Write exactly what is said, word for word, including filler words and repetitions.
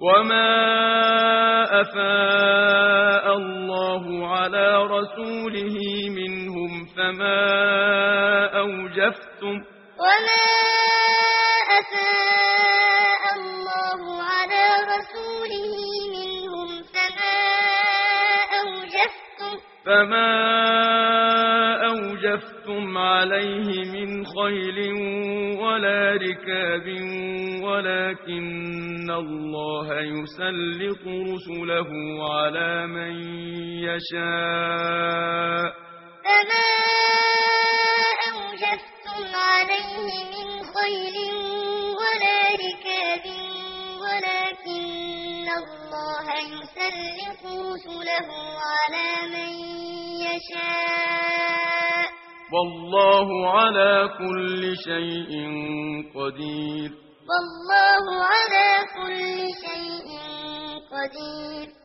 وما أفاء الله على رسوله منهم فما أوجفتم وما أفاء الله على رسوله منهم فما أوجفتم فما أوجفتم عليه من خيل ولا ركاب ولكن الله يسلط رسله على من يشاء فما أوجفتم عليه من خيل ولا ركاب ولكن الله يسلط رسله على من يشاء والله على كل شيء قدير والله على كل شيء قدير